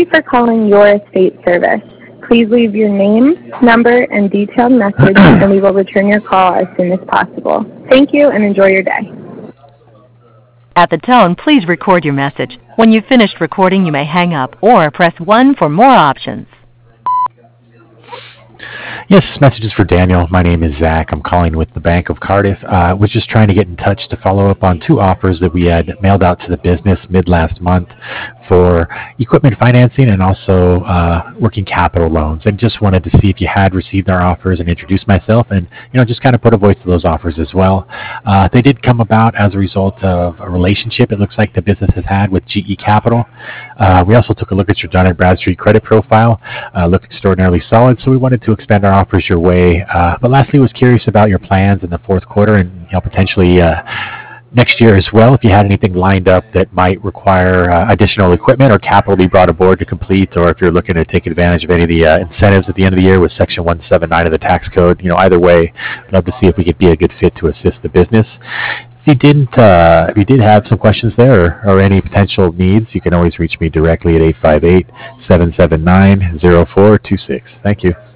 for calling Your Estate Service. Please leave your name, number, and detailed message, and we will return your call as soon as possible. Thank you, and enjoy your day. At the tone, please record your message. When you've finished recording, you may hang up or press 1 for more options. Yes, this message is for Daniel. My name is Zach. I'm calling with the Bank of Cardiff. Was just trying to get in touch to follow up on 2 offers that we had mailed out to the business mid last month for equipment financing and also working capital loans. And just wanted to see if you had received our offers and introduce myself and, just kind of put a voice to those offers as well. They did come about as a result of a relationship it looks like the business has had with GE Capital. We also took a look at your Dun & Bradstreet credit profile. Looked extraordinarily solid, so we wanted to expand our offers your way. But lastly, was curious about your plans in the fourth quarter and potentially next year as well, if you had anything lined up that might require additional equipment or capital to be brought aboard to complete, or if you're looking to take advantage of any of the incentives at the end of the year with Section 179 of the tax code. Either way, I'd love to see if we could be a good fit to assist the business. If you did have some questions there or any potential needs, you can always reach me directly at 858-779-0426. Thank you.